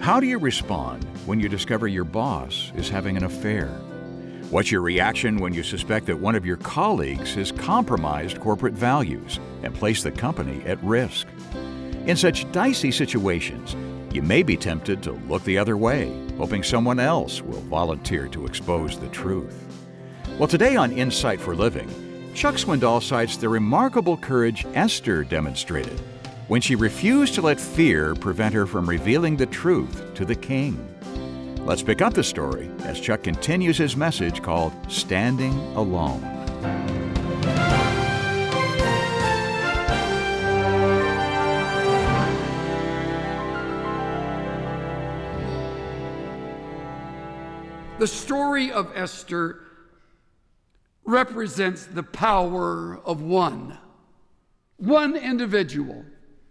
How do you respond when you discover your boss is having an affair? What's your reaction when you suspect that one of your colleagues has compromised corporate values and placed the company at risk? In such dicey situations, you may be tempted to look the other way, hoping someone else will volunteer to expose the truth. Well, today on Insight for Living, Chuck Swindoll cites the remarkable courage Esther demonstrated when she refused to let fear prevent her from revealing the truth to the king. Let's pick up the story as Chuck continues his message called Standing Alone. The story of Esther represents the power of one individual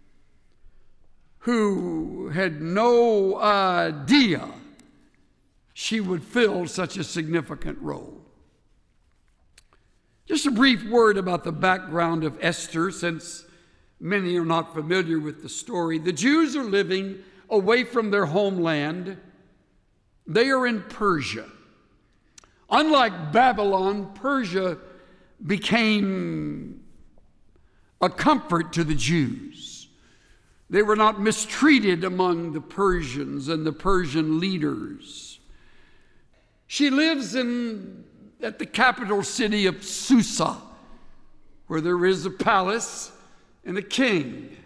who had no idea she would fill such a significant role. Just a brief word about the background of Esther, since many are not familiar with the story. The Jews are living away from their homeland. They are in Persia. Unlike Babylon, Persia became a comfort to the Jews. They were not mistreated among the Persians and the Persian leaders. She lives at the capital city of Susa, where there is a palace and a king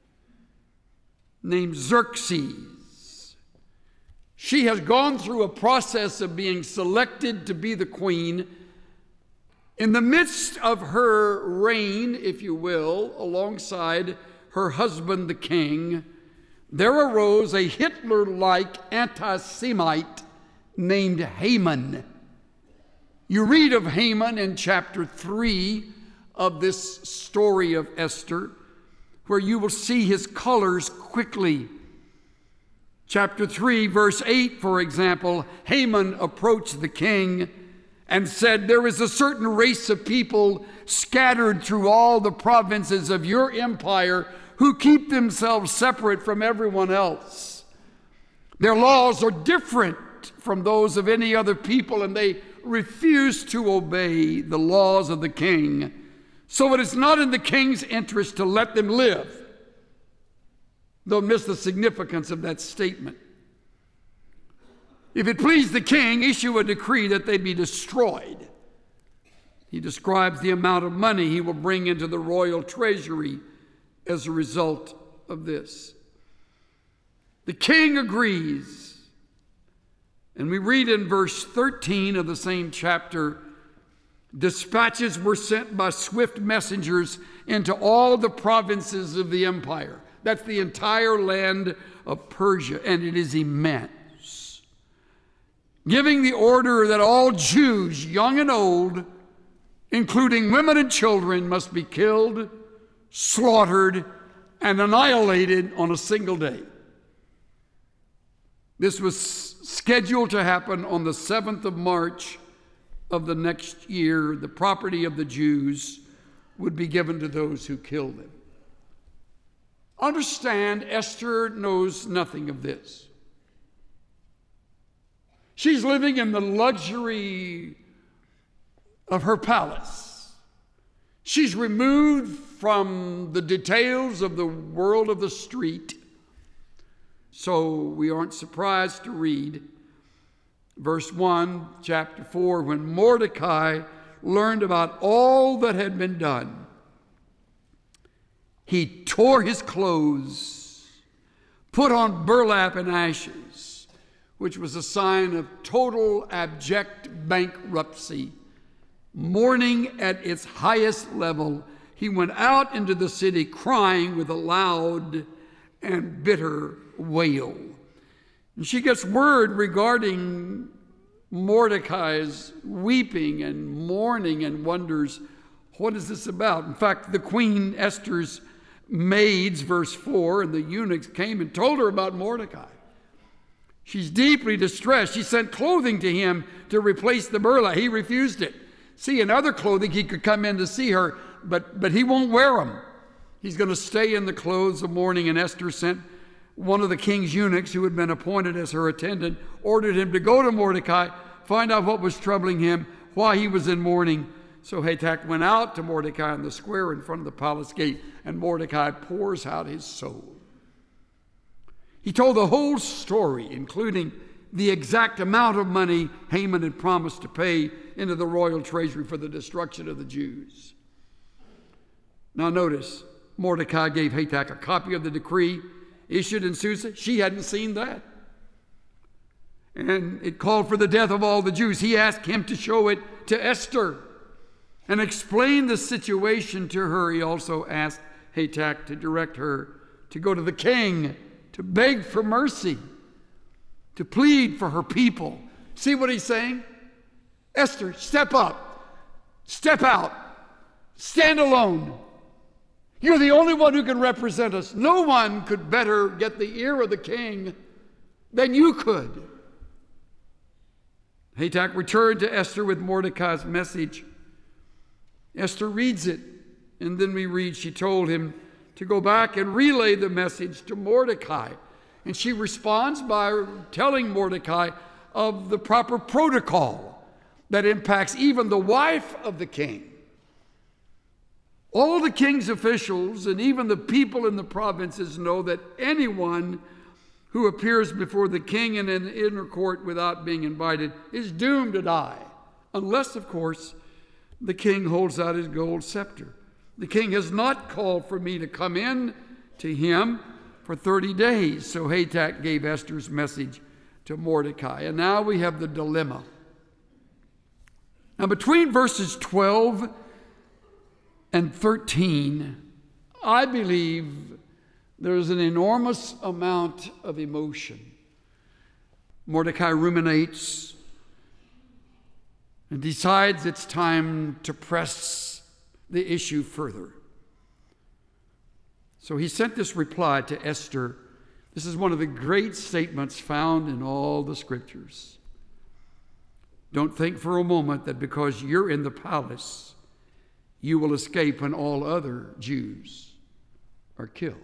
named Xerxes. She has gone through a process of being selected to be the queen. In the midst of her reign, if you will, alongside her husband, the king, there arose a Hitler-like anti-Semite named Haman. You read of Haman in chapter 3 of this story of Esther, where you will see his colors quickly. Chapter 3, verse 8, for example, Haman approached the king and said, "There is a certain race of people scattered through all the provinces of your empire who keep themselves separate from everyone else. Their laws are different from those of any other people, and they refuse to obey the laws of the king. So it is not in the king's interest to let them live." Don't miss the significance of that statement. If it please the king, issue a decree that they be destroyed. He describes the amount of money he will bring into the royal treasury as a result of this. The king agrees. And we read in verse 13 of the same chapter, dispatches were sent by swift messengers into all the provinces of the empire. That's the entire land of Persia, and it is immense. Giving the order that all Jews, young and old, including women and children, must be killed, slaughtered, and annihilated on a single day. This was scheduled to happen on the 7th of March of the next year. The property of the Jews would be given to those who killed them. Understand, Esther knows nothing of this. She's living in the luxury of her palace. She's removed from the details of the world of the street. So we aren't surprised to read verse 1, chapter 4, when Mordecai learned about all that had been done, he tore his clothes, put on burlap and ashes, which was a sign of total abject bankruptcy. Mourning at its highest level, he went out into the city crying with a loud and bitter wail. And she gets word regarding Mordecai's weeping and mourning and wonders, what is this about? In fact, the queen Esther's maids, verse 4, and the eunuchs came and told her about Mordecai. She's deeply distressed. She sent clothing to him to replace the burlap. He refused it. See, in other clothing, he could come in to see her, but he won't wear them. He's going to stay in the clothes of mourning, and Esther sent one of the king's eunuchs who had been appointed as her attendant ordered him to go to Mordecai, find out what was troubling him, why he was in mourning. So Hathach went out to Mordecai in the square in front of the palace gate, and Mordecai pours out his soul. He told the whole story, including the exact amount of money Haman had promised to pay into the royal treasury for the destruction of the Jews. Now notice, Mordecai gave Hathach a copy of the decree issued in Susa. She hadn't seen that. And it called for the death of all the Jews. He asked him to show it to Esther and explain the situation to her. He also asked Hathach to direct her to go to the king to beg for mercy, to plead for her people. See what he's saying? Esther, step up, step out, stand alone. You're the only one who can represent us. No one could better get the ear of the king than you could. Hathach returned to Esther with Mordecai's message. Esther reads it, and then we read she told him to go back and relay the message to Mordecai. And she responds by telling Mordecai of the proper protocol that impacts even the wife of the king. All the king's officials and even the people in the provinces know that anyone who appears before the king in an inner court without being invited is doomed to die, unless, of course, the king holds out his gold scepter. The king has not called for me to come in to him for 30 days. So Hathach gave Esther's message to Mordecai. And now we have the dilemma. Now between verses 12 and 13, I believe there's an enormous amount of emotion. Mordecai ruminates and decides it's time to press the issue further. So he sent this reply to Esther. This is one of the great statements found in all the scriptures. Don't think for a moment that because you're in the palace, you will escape when all other Jews are killed.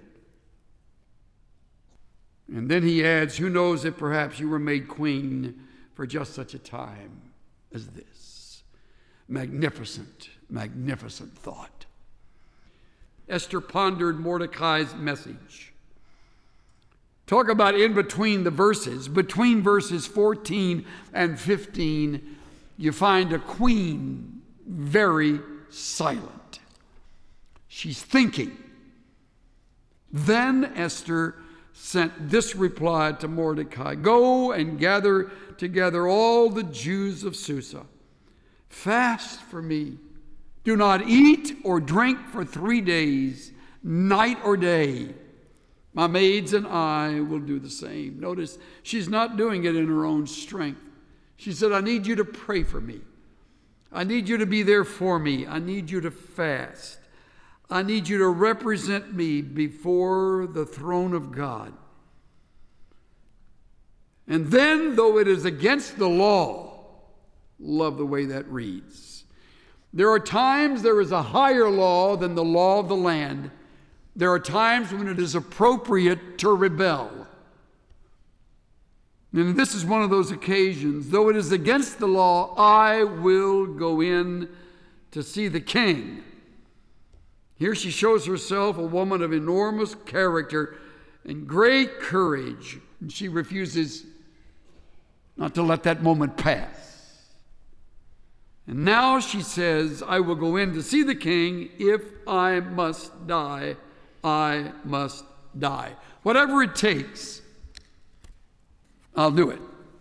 And then he adds, who knows if perhaps you were made queen for just such a time as this. Magnificent, magnificent thought. Esther pondered Mordecai's message. Talk about in between the verses. Between verses 14 and 15, you find a queen very silent. She's thinking. Then Esther sent this reply to Mordecai. Go and gather together all the Jews of Susa. Fast for me. Do not eat or drink for 3 days, night or day. My maids and I will do the same. Notice, she's not doing it in her own strength. She said, I need you to pray for me. I need you to be there for me. I need you to fast. I need you to represent me before the throne of God. And then, though it is against the law, love the way that reads. There are times there is a higher law than the law of the land. There are times when it is appropriate to rebel. And this is one of those occasions. Though it is against the law, I will go in to see the king. Here she shows herself a woman of enormous character and great courage. And she refuses not to let that moment pass. And now she says, I will go in to see the king. If I must die, I must die. Whatever it takes, I'll do it.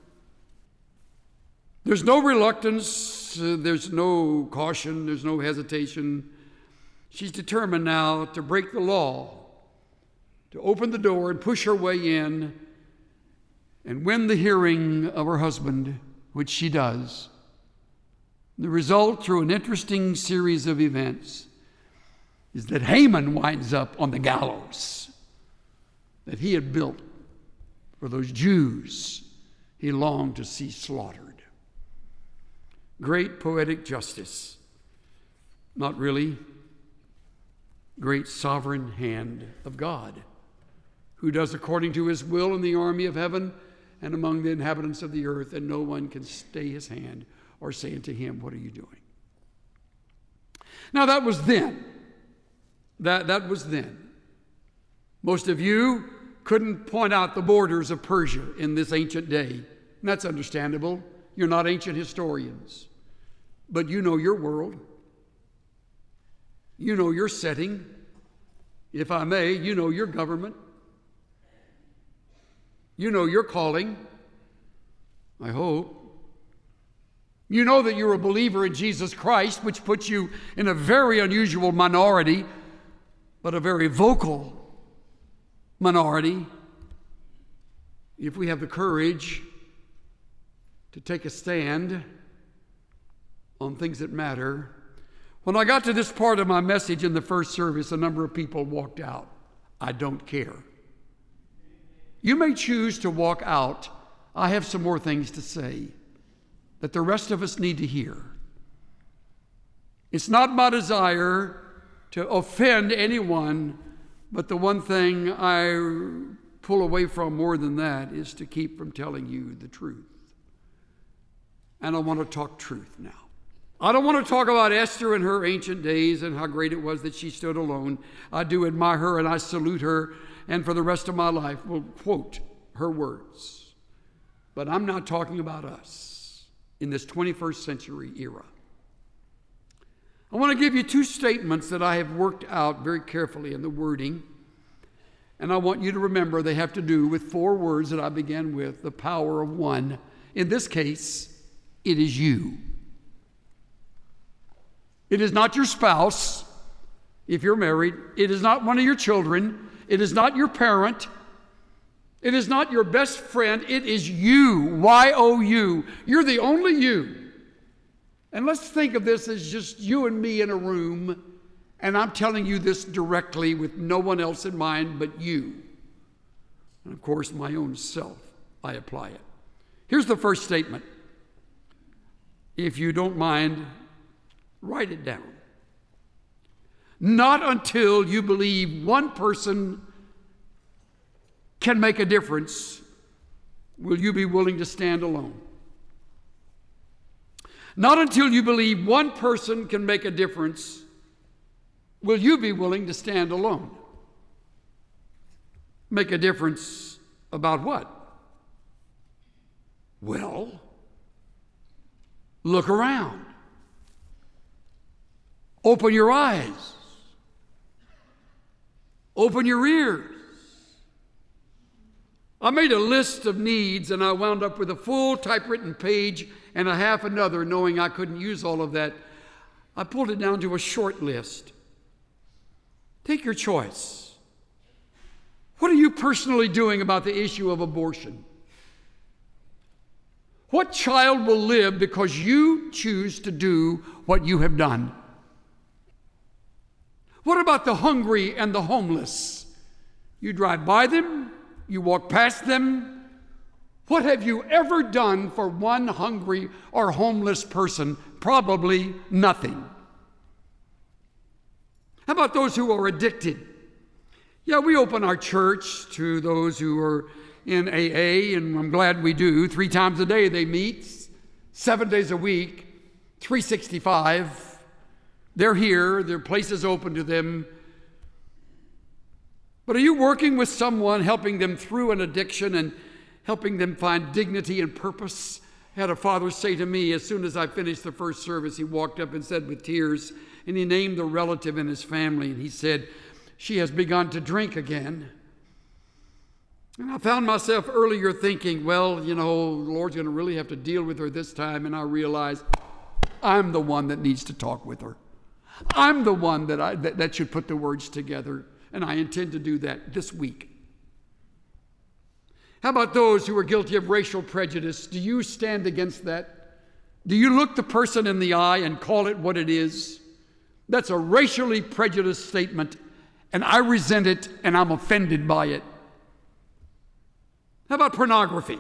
There's no reluctance, there's no caution, there's no hesitation. She's determined now to break the law, to open the door and push her way in and win the hearing of her husband, which she does. The result, through an interesting series of events, is that Haman winds up on the gallows that he had built for those Jews he longed to see slaughtered. Great poetic justice. Not really. Great sovereign hand of God, who does according to his will in the army of heaven and among the inhabitants of the earth, and no one can stay his hand or say unto him, what are you doing? Now that was then. That was then. Most of you couldn't point out the borders of Persia in this ancient day. And that's understandable. You're not ancient historians. But you know your world. You know your setting. If I may, you know your government. You know your calling, I hope. You know that you're a believer in Jesus Christ, which puts you in a very unusual minority, but a very vocal minority. If we have the courage to take a stand on things that matter. When I got to this part of my message in the first service, a number of people walked out. I don't care. You may choose to walk out. I have some more things to say that the rest of us need to hear. It's not my desire to offend anyone, but the one thing I pull away from more than that is to keep from telling you the truth. And I want to talk truth now. I don't want to talk about Esther in her ancient days and how great it was that she stood alone. I do admire her and I salute her, and for the rest of my life will quote her words. But I'm not talking about us in this 21st century era. I want to give you two statements that I have worked out very carefully in the wording, and I want you to remember they have to do with four words that I began with, the power of one. In this case, it is you. It is not your spouse, if you're married. It is not one of your children. It is not your parent. It is not your best friend. It is you, Y-O-U. You're the only you. And let's think of this as just you and me in a room, and I'm telling you this directly with no one else in mind but you. And of course, my own self, I apply it. Here's the first statement. If you don't mind, write it down. Not until you believe one person can make a difference will you be willing to stand alone. Not until you believe one person can make a difference will you be willing to stand alone. Make a difference about what? Well, look around. Open your eyes. Open your ears. I made a list of needs and I wound up with a full typewritten page and a half another, knowing I couldn't use all of that. I pulled it down to a short list. Take your choice. What are you personally doing about the issue of abortion? What child will live because you choose to do what you have done? What about the hungry and the homeless? You drive by them, you walk past them. What have you ever done for one hungry or homeless person? Probably nothing. How about those who are addicted? Yeah, we open our church to those who are in AA, and I'm glad we do. 3 times a day they meet, 7 days a week, 365. They're here, their place is open to them. But are you working with someone, helping them through an addiction and helping them find dignity and purpose? I had a father say to me as soon as I finished the first service, he walked up and said with tears, and he named the relative in his family, and he said, she has begun to drink again. And I found myself earlier thinking, well, you know, the Lord's going to really have to deal with her this time, and I realized I'm the one that needs to talk with her. I'm the one that should put the words together, and I intend to do that this week. How about those who are guilty of racial prejudice? Do you stand against that? Do you look the person in the eye and call it what it is? That's a racially prejudiced statement, and I resent it, and I'm offended by it. How about pornography?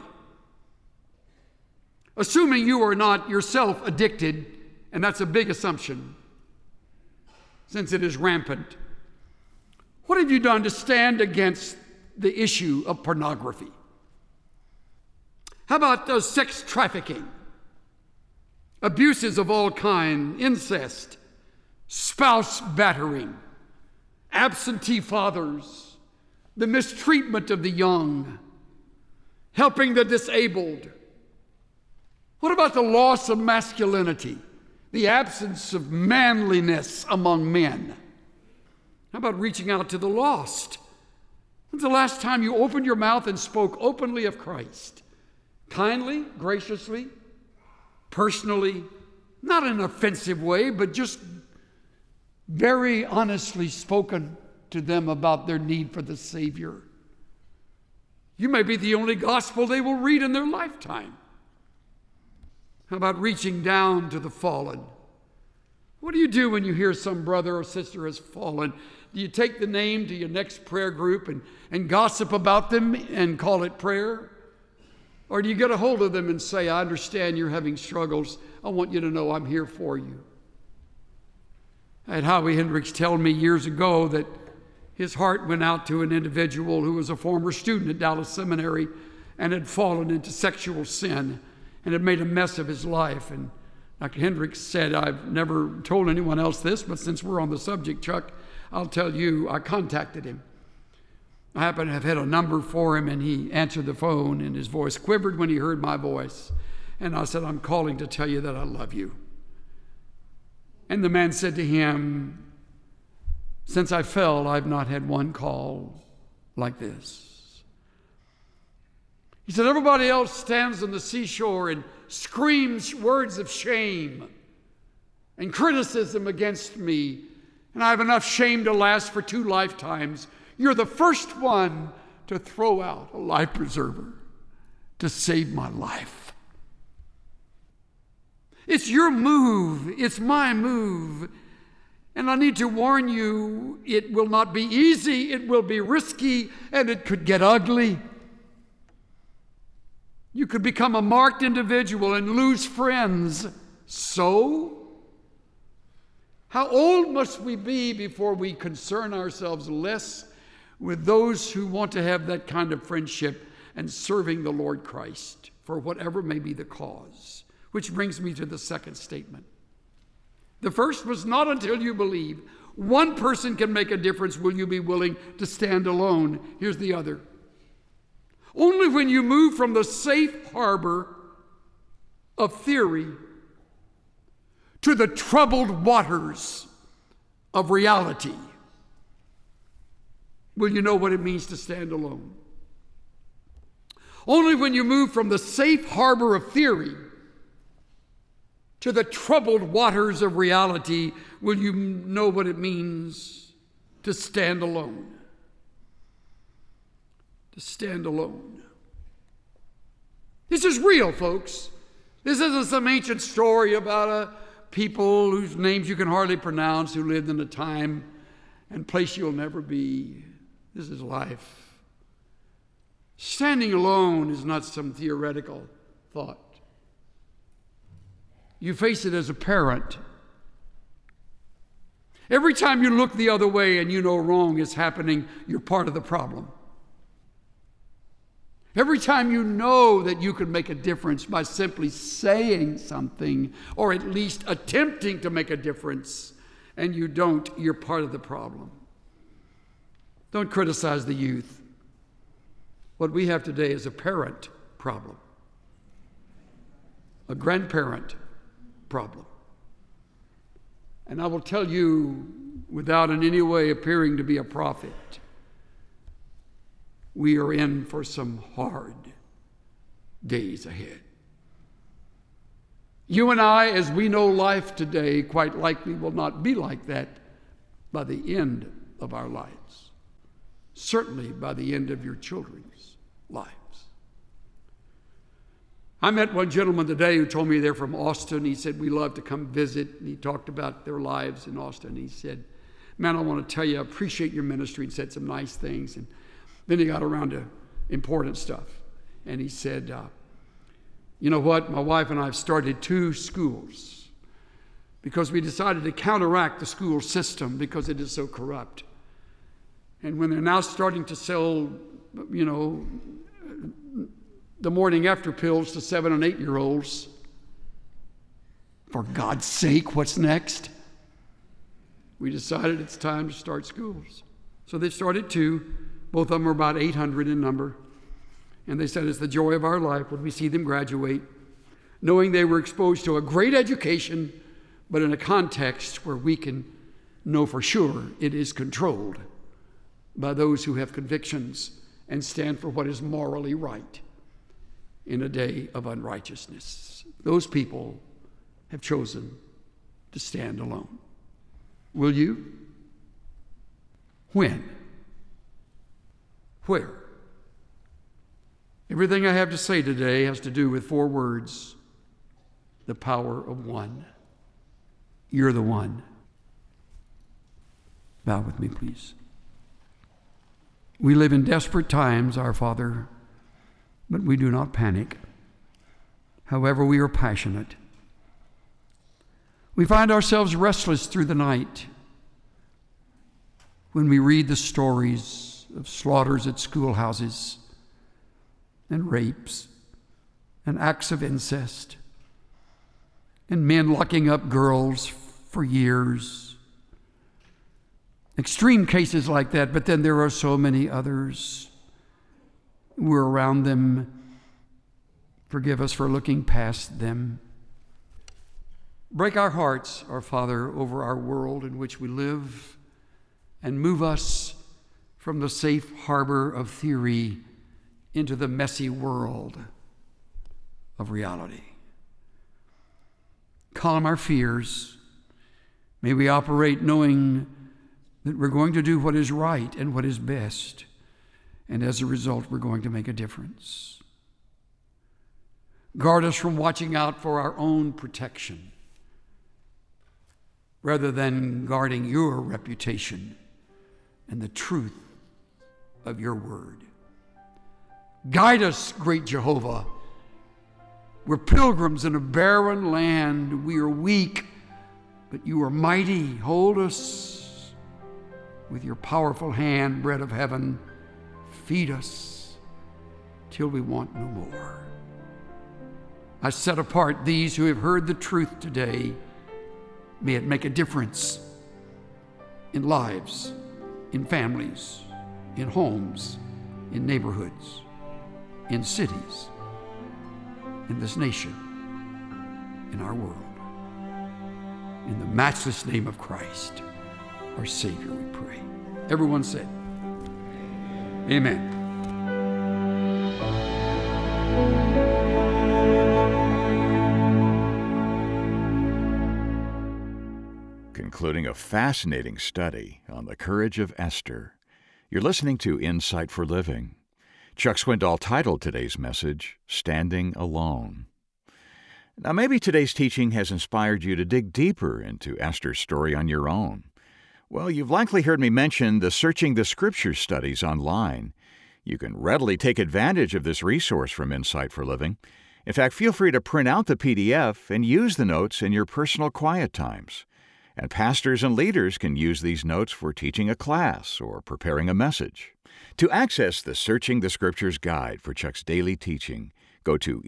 Assuming you are not yourself addicted, and that's a big assumption, since it is rampant. What have you done to stand against the issue of pornography? How about sex trafficking? Abuses of all kind, incest, spouse battering, absentee fathers, the mistreatment of the young, helping the disabled. What about the loss of masculinity, the absence of manliness among men? How about reaching out to the lost? When's the last time you opened your mouth and spoke openly of Christ? Kindly, graciously, personally, not in an offensive way, but just very honestly spoken to them about their need for the Savior. You may be the only gospel they will read in their lifetime. How about reaching down to the fallen? What do you do when you hear some brother or sister has fallen? Do you take the name to your next prayer group and gossip about them and call it prayer? Or do you get a hold of them and say, I understand you're having struggles. I want you to know I'm here for you. I had Howie Hendricks tell me years ago that his heart went out to an individual who was a former student at Dallas Seminary and had fallen into sexual sin and had made a mess of his life. And Dr. Hendricks said, I've never told anyone else this, but since we're on the subject, Chuck, I'll tell you, I contacted him. I happen to have had a number for him, and he answered the phone, and his voice quivered when he heard my voice. And I said, I'm calling to tell you that I love you. And the man said to him, since I fell, I've not had one call like this. He said, everybody else stands on the seashore and screams words of shame and criticism against me, and I have enough shame to last for 2 lifetimes. You're the first one to throw out a life preserver to save my life. It's your move. It's my move. And I need to warn you, it will not be easy, it will be risky, and it could get ugly. You could become a marked individual and lose friends. So, how old must we be before we concern ourselves less with those who want to have that kind of friendship and serving the Lord Christ for whatever may be the cause? Which brings me to the second statement. The first was not until you believe one person can make a difference will you be willing to stand alone. Here's the other. Only when you move from the safe harbor of theory to the troubled waters of reality will you know what it means to stand alone. Only when you move from the safe harbor of theory to the troubled waters of reality will you know what it means to stand alone. To stand alone. This is real, folks. This isn't some ancient story about a people whose names you can hardly pronounce who lived in a time and place you'll never be. This is life. Standing alone is not some theoretical thought. You face it as a parent. Every time you look the other way and you know wrong is happening, you're part of the problem. Every time you know that you can make a difference by simply saying something or at least attempting to make a difference and you don't, you're part of the problem. Don't criticize the youth. What we have today is a parent problem, a grandparent problem. And I will tell you, without in any way appearing to be a prophet, we are in for some hard days ahead. You and I, as we know life today, quite likely will not be like that by the end of our lives. Certainly by the end of your children's lives. I met one gentleman today who told me they're from Austin. He said, we love to come visit. And he talked about their lives in Austin. He said, man, I want to tell you, I appreciate your ministry, and said some nice things. And then he got around to important stuff. And he said, you know what? My wife and I have started 2 schools because we decided to counteract the school system because it is so corrupt. And when they're now starting to sell the morning after pills to 7 and 8-year-olds. For God's sake, what's next? We decided it's time to start schools. So they started 2. Both of them are about 800 in number. And they said it's the joy of our life when we see them graduate, knowing they were exposed to a great education, but in a context where we can know for sure it is controlled by those who have convictions and stand for what is morally right in a day of unrighteousness. Those people have chosen to stand alone. Will you? When? Where? Everything I have to say today has to do with 4 words: the power of one. You're the one. Bow with me, please. We live in desperate times, our Father, but we do not panic. However, we are passionate. We find ourselves restless through the night when we read the stories of slaughters at schoolhouses and rapes and acts of incest and men locking up girls for years. Extreme cases like that, but then there are so many others. We're around them. Forgive us for looking past them. Break our hearts, our Father, over our world in which we live, and move us from the safe harbor of theory into the messy world of reality. Calm our fears. May we operate knowing that we're going to do what is right and what is best, and as a result, we're going to make a difference. Guard us from watching out for our own protection, rather than guarding your reputation and the truth of your word. Guide us, great Jehovah. We're pilgrims in a barren land. We are weak, but you are mighty. Hold us with your powerful hand, bread of heaven. Feed us till we want no more. I set apart these who have heard the truth today. May it make a difference in lives, in families, in homes, in neighborhoods, in cities, in this nation, in our world. In the matchless name of Christ, our Savior, we pray. Everyone said, Amen. Concluding a fascinating study on the courage of Esther, you're listening to Insight for Living. Chuck Swindoll titled today's message, Standing Alone. Now, maybe today's teaching has inspired you to dig deeper into Esther's story on your own. Well, you've likely heard me mention the Searching the Scriptures studies online. You can readily take advantage of this resource from Insight for Living. In fact, feel free to print out the PDF and use the notes in your personal quiet times. And pastors and leaders can use these notes for teaching a class or preparing a message. To access the Searching the Scriptures guide for Chuck's daily teaching, go to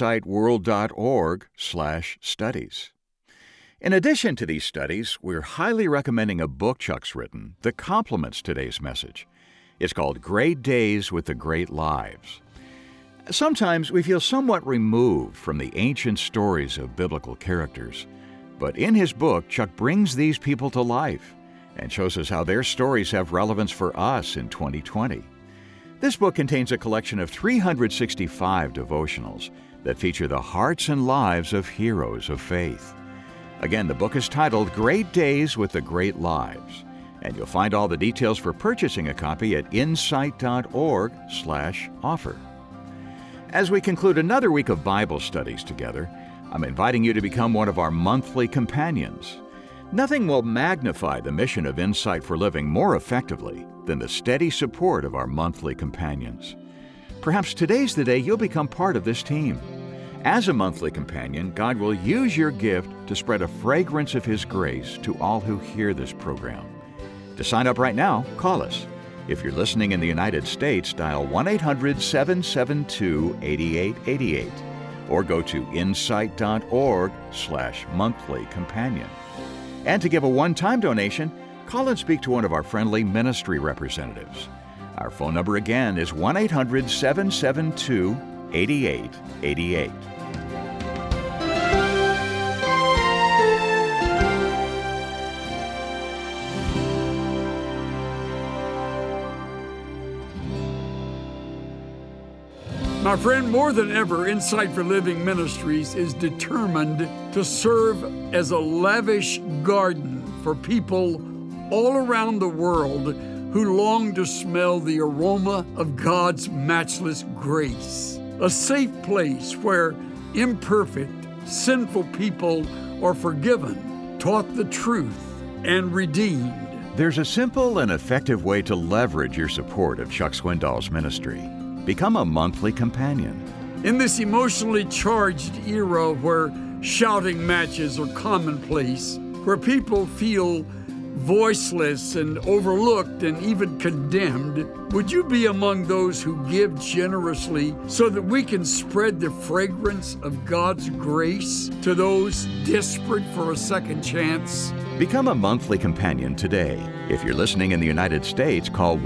insightworld.org/studies. In addition to these studies, we're highly recommending a book Chuck's written that complements today's message. It's called Great Days with the Great Lives. Sometimes we feel somewhat removed from the ancient stories of biblical characters. But in his book, Chuck brings these people to life and shows us how their stories have relevance for us in 2020. This book contains a collection of 365 devotionals that feature the hearts and lives of heroes of faith. Again, the book is titled Great Days with the Great Lives, and you'll find all the details for purchasing a copy at insight.org/offer. As we conclude another week of Bible studies together, I'm inviting you to become one of our monthly companions. Nothing will magnify the mission of Insight for Living more effectively than the steady support of our monthly companions. Perhaps today's the day you'll become part of this team. As a monthly companion, God will use your gift to spread a fragrance of His grace to all who hear this program. To sign up right now, call us If you're listening in the United States, dial 1-800-772-8888 or go to insight.org/monthly companion. And to give a one-time donation, call and speak to one of our friendly ministry representatives. Our phone number again is 1-800-772-8888. My friend, more than ever, Insight for Living Ministries is determined to serve as a lavish garden for people all around the world who long to smell the aroma of God's matchless grace. A safe place where imperfect, sinful people are forgiven, taught the truth, and redeemed. There's a simple and effective way to leverage your support of Chuck Swindoll's ministry. Become a monthly companion. In this emotionally charged era where shouting matches are commonplace, where people feel voiceless and overlooked and even condemned, would you be among those who give generously so that we can spread the fragrance of God's grace to those desperate for a second chance? Become a monthly companion today. If you're listening in the United States, call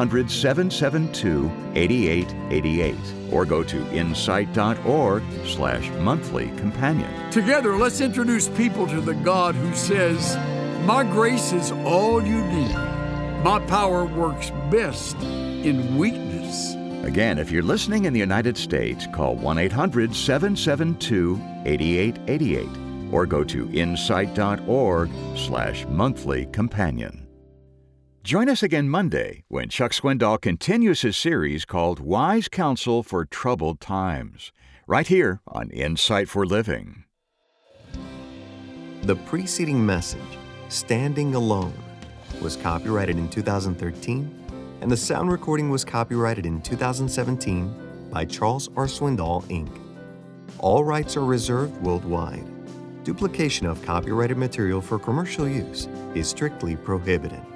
1-800-772-8888 or go to insight.org/monthly companion. Together, let's introduce people to the God who says, "My grace is all you need. My power works best in weakness." Again, if you're listening in the United States, call 1-800-772-8888 or go to insight.org/monthly companion. Join us again Monday when Chuck Swindoll continues his series called Wise Counsel for Troubled Times, right here on Insight for Living. The preceding message, Standing Alone, was copyrighted in 2013, and the sound recording was copyrighted in 2017 by Charles R. Swindoll, Inc. All rights are reserved worldwide. Duplication of copyrighted material for commercial use is strictly prohibited.